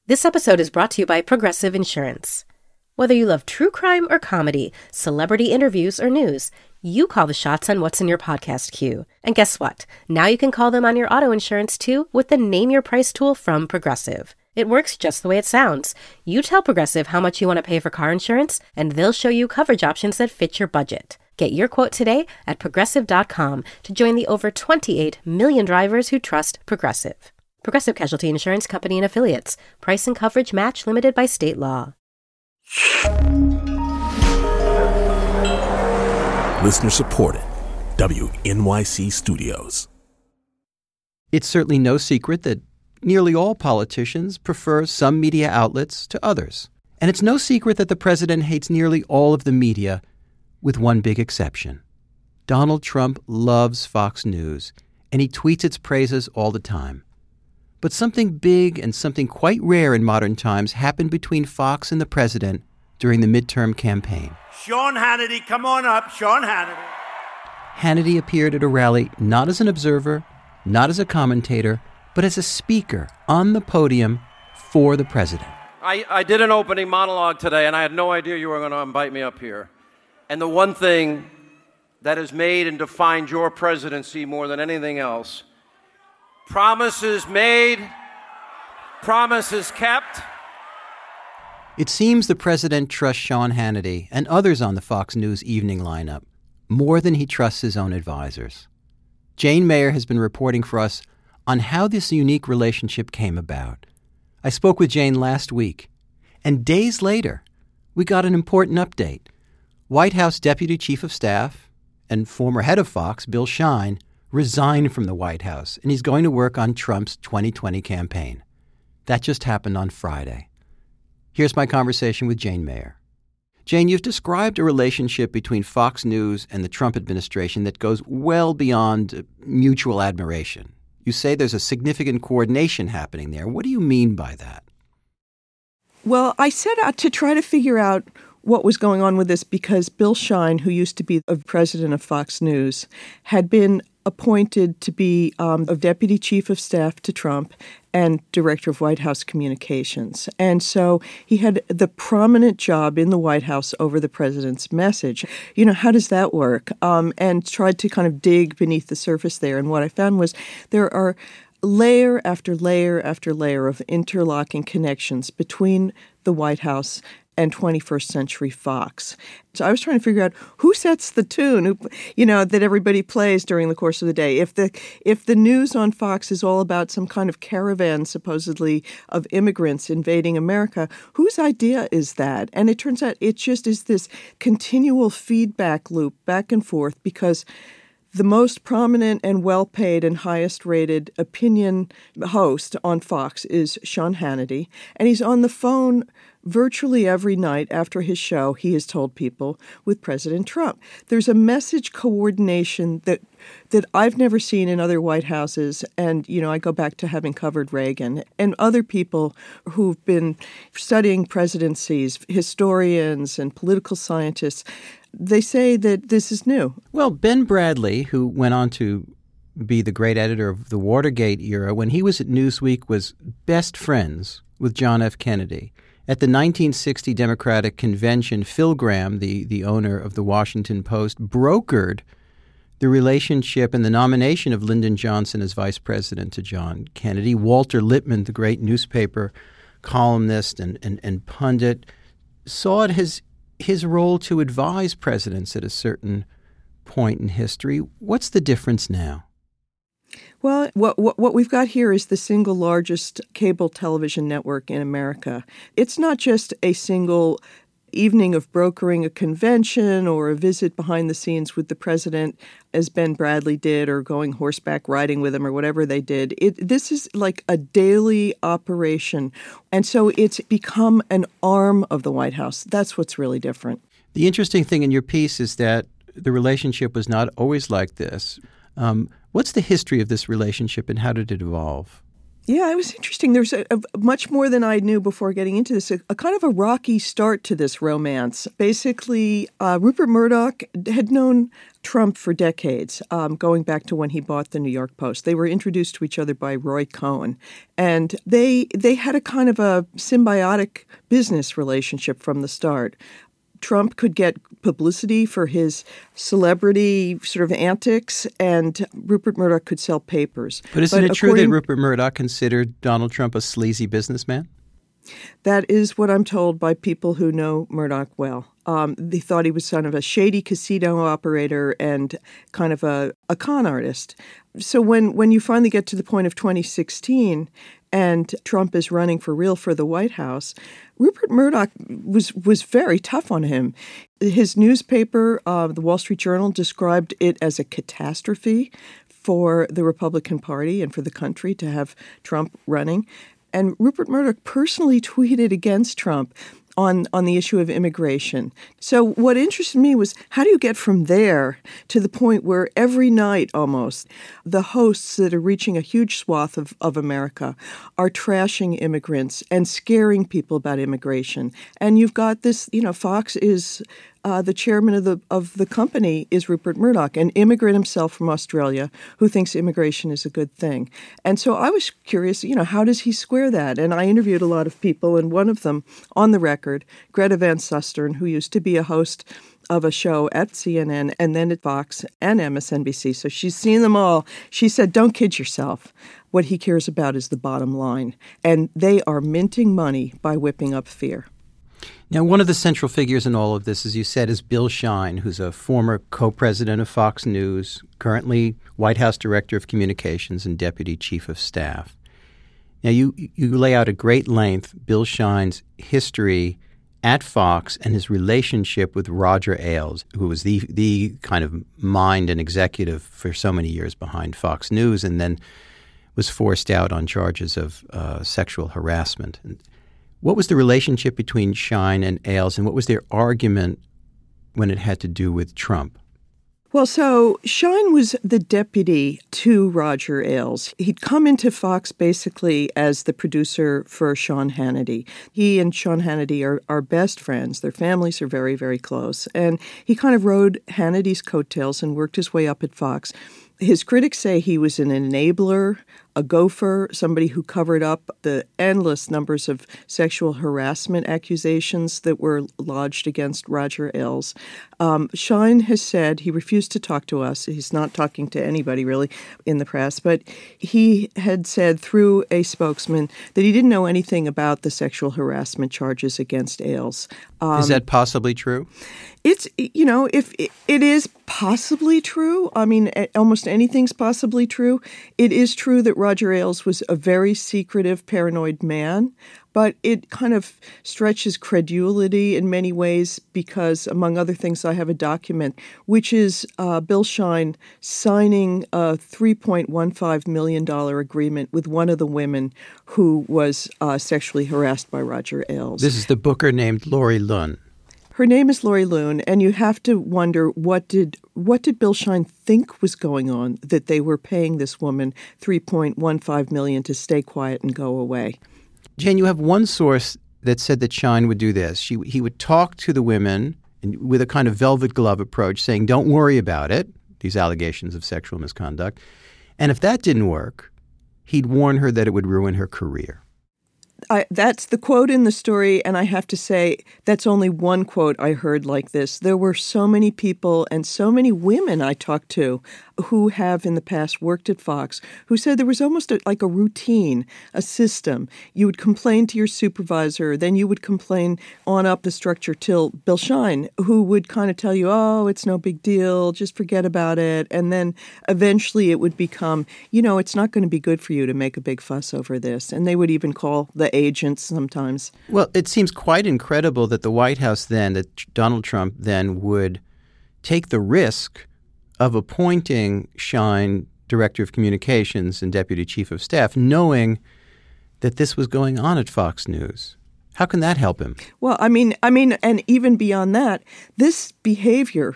This episode is brought to you by Progressive Insurance. Whether you love true crime or comedy, celebrity interviews or news, you call the shots on what's in your podcast queue. And guess what? Now you can call them on your auto insurance too with the Name Your Price tool from Progressive. It works just the way it sounds. You tell Progressive how much you want to pay for car insurance, and they'll show you coverage options that fit your budget. Get your quote today at Progressive.com to join the over 28 million drivers who trust Progressive. Progressive Casualty Insurance Company and Affiliates. Price and coverage match limited by state law. Listener supported. WNYC Studios. It's certainly no secret that nearly all politicians prefer some media outlets to others. And it's no secret that the president hates nearly all of the media, with one big exception. Donald Trump loves Fox News, and he tweets its praises all the time. But something big and something quite rare in modern times happened between Fox and the president during the midterm campaign. Sean Hannity, come on up, Sean Hannity. Hannity appeared at a rally not as an observer, not as a commentator, but as a speaker on the podium for the president. I did an opening monologue today, and I had no idea you were going to invite me up here. And the one thing that has made and defined your presidency more than anything else: promises made, promises kept. It seems the president trusts Sean Hannity and others on the Fox News evening lineup more than he trusts his own advisors. Jane Mayer has been reporting for us on how this unique relationship came about. I spoke with Jane last week, and days later, we got an important update. White House Deputy Chief of Staff and former head of Fox, Bill Shine, resigned from the White House, and he's going to work on Trump's 2020 campaign. That just happened on Friday. Here's my conversation with Jane Mayer. Jane, you've described a relationship between Fox News and the Trump administration that goes well beyond mutual admiration. You say there's a significant coordination happening there. What do you mean by that? Well, I set out to try to figure out what was going on with this because Bill Shine, who used to be the president of Fox News, had been appointed to be a deputy chief of staff to Trump and director of White House communications. And so he had the prominent job in the White House over the president's message. You know, how does that work? And tried to kind of dig beneath the surface there. And what I found was there are layer after layer after layer of interlocking connections between the White House and 21st Century Fox. So I was trying to figure out who sets the tune, that everybody plays during the course of the day. If the news on Fox is all about some kind of caravan, supposedly, of immigrants invading America, whose idea is that? And it turns out it just is this continual feedback loop back and forth because the most prominent and well-paid and highest-rated opinion host on Fox is Sean Hannity, and he's on the phone virtually every night after his show, he has told people, with President Trump. There's a message coordination that I've never seen in other White Houses, and, I go back to having covered Reagan, and other people who've been studying presidencies, historians and political scientists. They say that this is new. Well, Ben Bradlee, who went on to be the great editor of the Watergate era, when he was at Newsweek, was best friends with John F. Kennedy. At the 1960 Democratic Convention, Phil Gramm, the owner of the Washington Post, brokered the relationship and the nomination of Lyndon Johnson as vice president to John Kennedy. Walter Lippmann, the great newspaper columnist and pundit, saw it as his role to advise presidents at a certain point in history. What's the difference now? Well, what we've got here is the single largest cable television network in America. It's not just a single evening of brokering a convention or a visit behind the scenes with the president, as Ben Bradlee did, or going horseback riding with him or whatever they did. This is like a daily operation. And so it's become an arm of the White House. That's what's really different. The interesting thing in your piece is that the relationship was not always like this. What's the history of this relationship and how did it evolve? Yeah, it was interesting. There's a much more than I knew before getting into this, a kind of a rocky start to this romance. Basically, Rupert Murdoch had known Trump for decades, going back to when he bought the New York Post. They were introduced to each other by Roy Cohn, and they had a kind of a symbiotic business relationship from the start. Trump could get publicity for his celebrity sort of antics, and Rupert Murdoch could sell papers. But isn't it true that Rupert Murdoch considered Donald Trump a sleazy businessman? That is what I'm told by people who know Murdoch well. They thought he was sort of a shady casino operator and kind of a con artist. So when you finally get to the point of 2016 and Trump is running for real for the White House, Rupert Murdoch was very tough on him. His newspaper, the Wall Street Journal, described it as a catastrophe for the Republican Party and for the country to have Trump running. And Rupert Murdoch personally tweeted against Trump on the issue of immigration. So what interested me was, how do you get from there to the point where every night almost the hosts that are reaching a huge swath of America are trashing immigrants and scaring people about immigration? And you've got this, Fox is the chairman of the company is Rupert Murdoch, an immigrant himself from Australia who thinks immigration is a good thing. And so I was curious, how does he square that? And I interviewed a lot of people, and one of them, on the record, Greta Van Susteren, who used to be a host of a show at CNN and then at Fox and MSNBC. So she's seen them all. She said, don't kid yourself. What he cares about is the bottom line. And they are minting money by whipping up fear. Now, one of the central figures in all of this, as you said, is Bill Shine, who's a former co-president of Fox News, currently White House Director of Communications and Deputy Chief of Staff. Now, you lay out at great length Bill Shine's history at Fox and his relationship with Roger Ailes, who was the kind of mind and executive for so many years behind Fox News and then was forced out on charges of sexual harassment. What was the relationship between Shine and Ailes, and what was their argument when it had to do with Trump? Well, so Shine was the deputy to Roger Ailes. He'd come into Fox basically as the producer for Sean Hannity. He and Sean Hannity are best friends. Their families are very, very close. And he kind of rode Hannity's coattails and worked his way up at Fox. His critics say he was an enabler, a gopher, somebody who covered up the endless numbers of sexual harassment accusations that were lodged against Roger Ailes. Shine has said he refused to talk to us. He's not talking to anybody really in the press, but he had said through a spokesman that he didn't know anything about the sexual harassment charges against Ailes. Is that possibly true? It's, if it is possibly true, I mean, almost anything's possibly true. It is true that Roger Ailes was a very secretive, paranoid man, but it kind of stretches credulity in many ways because, among other things, I have a document, which is Bill Shine signing a $3.15 million agreement with one of the women who was sexually harassed by Roger Ailes. This is the booker named Lori Loon. Her name is Lori Loon, and you have to wonder, what did Bill Shine think was going on that they were paying this woman $3.15 million to stay quiet and go away? Jane, you have one source that said that Shine would do this. He would talk to the women with a kind of velvet glove approach, saying, don't worry about it, these allegations of sexual misconduct. And if that didn't work, he'd warn her that it would ruin her career. That's the quote in the story, and I have to say that's only one quote I heard like this. There were so many people and so many women I talked to who have in the past worked at Fox who said there was almost like a routine, a system. You would complain to your supervisor, then you would complain on up the structure till Bill Shine, who would kind of tell you, oh, it's no big deal, just forget about it. And then eventually it would become, it's not going to be good for you to make a big fuss over this. And they would even call the agents sometimes. Well, it seems quite incredible that the White House then, that Donald Trump then would take the risk of appointing Shine Director of Communications and Deputy Chief of Staff, knowing that this was going on at Fox News. How can that help him? Well, I mean, and even beyond that, this behavior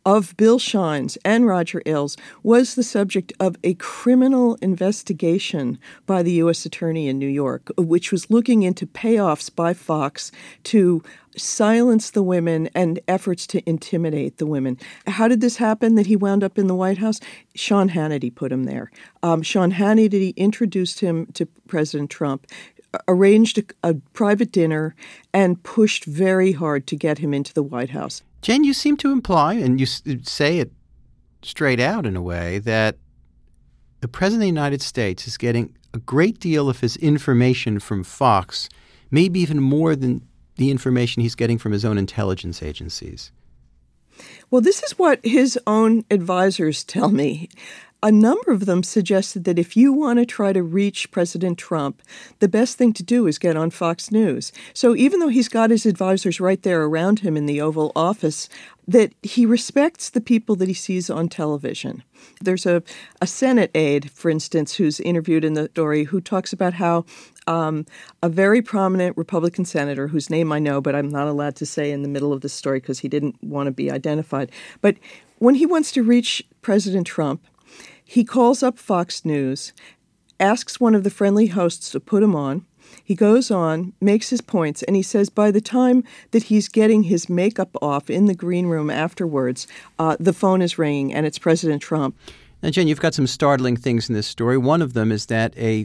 of Bill Shine's and Roger Ailes was the subject of a criminal investigation by the U.S. Attorney in New York, which was looking into payoffs by Fox to silence the women and efforts to intimidate the women. How did this happen that he wound up in the White House? Sean Hannity put him there. Sean Hannity introduced him to President Trump, arranged a private dinner, and pushed very hard to get him into the White House. Jane, you seem to imply, and you say it straight out in a way, that the President of the United States is getting a great deal of his information from Fox, maybe even more than the information he's getting from his own intelligence agencies. Well, this is what his own advisors tell me. A number of them suggested that if you want to try to reach President Trump, the best thing to do is get on Fox News. So even though he's got his advisors right there around him in the Oval Office, that he respects the people that he sees on television. There's a Senate aide, for instance, who's interviewed in the story, who talks about how a very prominent Republican senator, whose name I know, but I'm not allowed to say in the middle of the story because he didn't want to be identified. But when he wants to reach President Trump, he calls up Fox News, asks one of the friendly hosts to put him on. He goes on, makes his points, and he says by the time that he's getting his makeup off in the green room afterwards, the phone is ringing, and it's President Trump. Now, Jen, you've got some startling things in this story. One of them is that a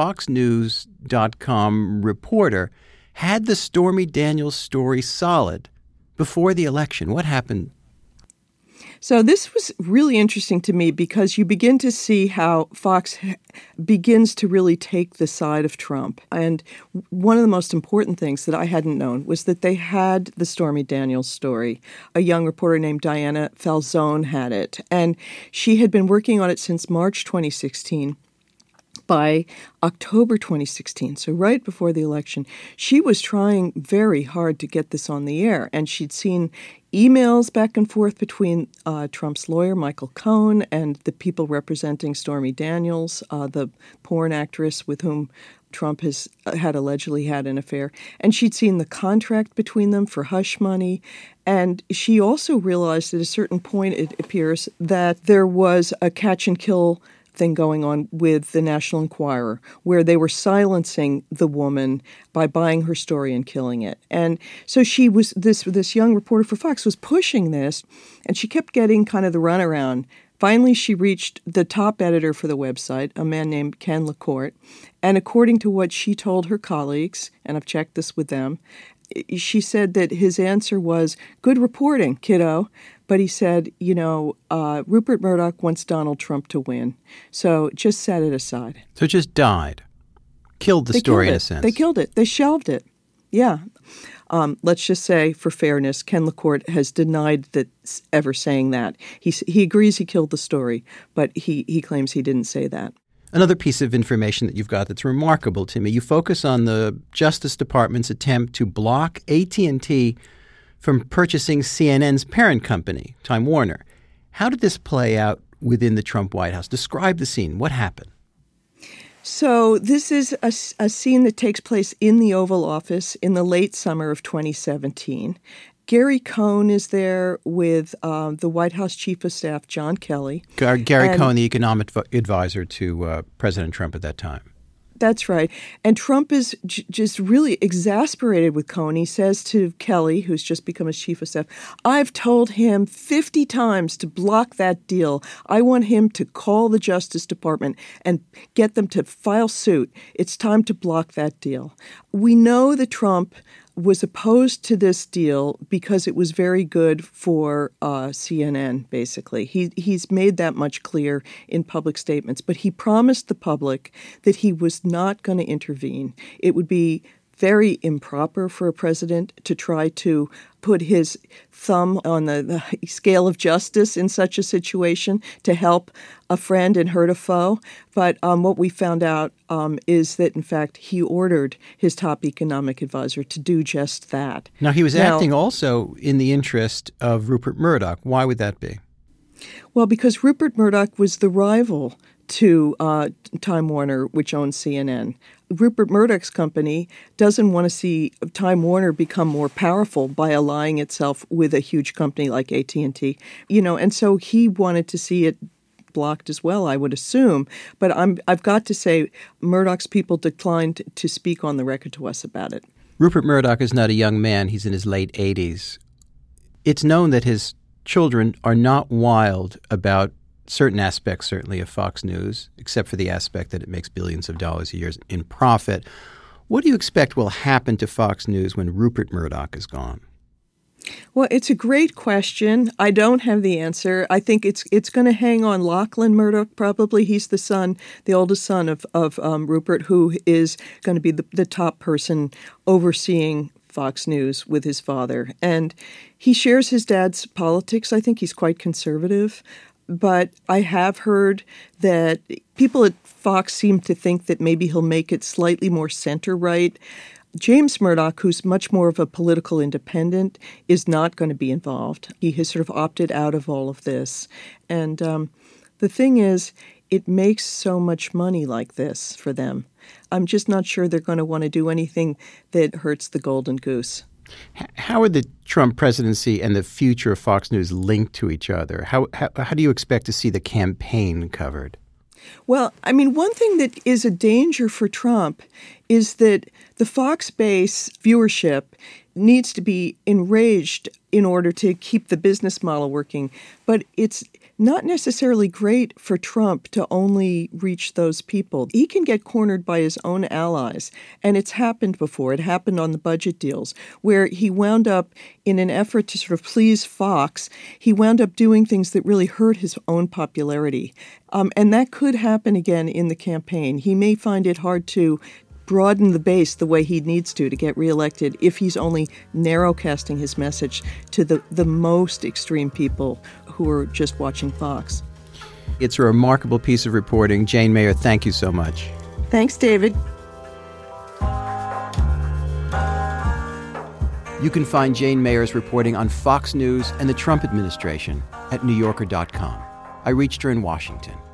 FoxNews.com reporter had the Stormy Daniels story solid before the election. What happened? So this was really interesting to me because you begin to see how Fox begins to really take the side of Trump. And one of the most important things that I hadn't known was that they had the Stormy Daniels story. A young reporter named Diana Falzone had it, and she had been working on it since March 2016. By October 2016, so right before the election, she was trying very hard to get this on the air. And she'd seen emails back and forth between Trump's lawyer, Michael Cohen, and the people representing Stormy Daniels, the porn actress with whom Trump had allegedly had an affair. And she'd seen the contract between them for hush money. And she also realized at a certain point, it appears, that there was a catch and kill thing going on with the National Enquirer, where they were silencing the woman by buying her story and killing it. And so she was, this young reporter for Fox was pushing this, and she kept getting kind of the runaround. Finally, she reached the top editor for the website, a man named Ken LaCourte, and according to what she told her colleagues, and I've checked this with them, she said that his answer was, "Good reporting, kiddo." But he said, Rupert Murdoch wants Donald Trump to win. So just set it aside. So it just died. Killed the story in a sense. They killed it. They shelved it. Yeah. Let's just say, for fairness, Ken LaCourte has denied that ever saying that. He agrees he killed the story, but he claims he didn't say that. Another piece of information that you've got that's remarkable to me, you focus on the Justice Department's attempt to block AT&T from purchasing CNN's parent company, Time Warner. How did this play out within the Trump White House? Describe the scene. What happened? So this is a scene that takes place in the Oval Office in the late summer of 2017. Gary Cohn is there with the White House Chief of Staff, John Kelly. Gary Cohn, the economic advisor to President Trump at that time. That's right. And Trump is just really exasperated with Cohn. He says to Kelly, who's just become his chief of staff, "I've told him 50 times to block that deal. I want him to call the Justice Department and get them to file suit. It's time to block that deal." We know that Trump was opposed to this deal because it was very good for CNN, basically. He's made that much clear in public statements, but he promised the public that he was not going to intervene. It would be very improper for a president to try to put his thumb on the scale of justice in such a situation to help a friend and hurt a foe. But what we found out is that, in fact, he ordered his top economic advisor to do just that. Now, he was acting also in the interest of Rupert Murdoch. Why would that be? Well, because Rupert Murdoch was the rival to Time Warner, which owns CNN. Rupert Murdoch's company doesn't want to see Time Warner become more powerful by allying itself with a huge company like AT&T. And so he wanted to see it blocked as well, I would assume. But I've got to say, Murdoch's people declined to speak on the record to us about it. Rupert Murdoch is not a young man. He's in his late 80s. It's known that his children are not wild about certain aspects, certainly, of Fox News, except for the aspect that it makes billions of dollars a year in profit. What do you expect will happen to Fox News when Rupert Murdoch is gone? Well, it's a great question. I don't have the answer. I think it's going to hang on Lachlan Murdoch, probably. He's the oldest son of Rupert, who is going to be the top person overseeing Fox News with his father. And he shares his dad's politics. I think he's quite conservative. But I have heard that people at Fox seem to think that maybe he'll make it slightly more center-right. James Murdoch, who's much more of a political independent, is not going to be involved. He has sort of opted out of all of this. And the thing is, it makes so much money like this for them. I'm just not sure they're going to want to do anything that hurts the golden goose. How are the Trump presidency and the future of Fox News linked to each other? How do you expect to see the campaign covered? Well, I mean, one thing that is a danger for Trump is that the Fox base viewership needs to be enraged in order to keep the business model working. But it's not necessarily great for Trump to only reach those people. He can get cornered by his own allies. And it's happened before. It happened on the budget deals, where he wound up, in an effort to sort of please Fox, he wound up doing things that really hurt his own popularity. And that could happen again in the campaign. He may find it hard to broaden the base the way he needs to get reelected if he's only narrowcasting his message to the most extreme people who are just watching Fox. It's a remarkable piece of reporting. Jane Mayer, thank you so much. Thanks, David. You can find Jane Mayer's reporting on Fox News and the Trump administration at NewYorker.com. I reached her in Washington.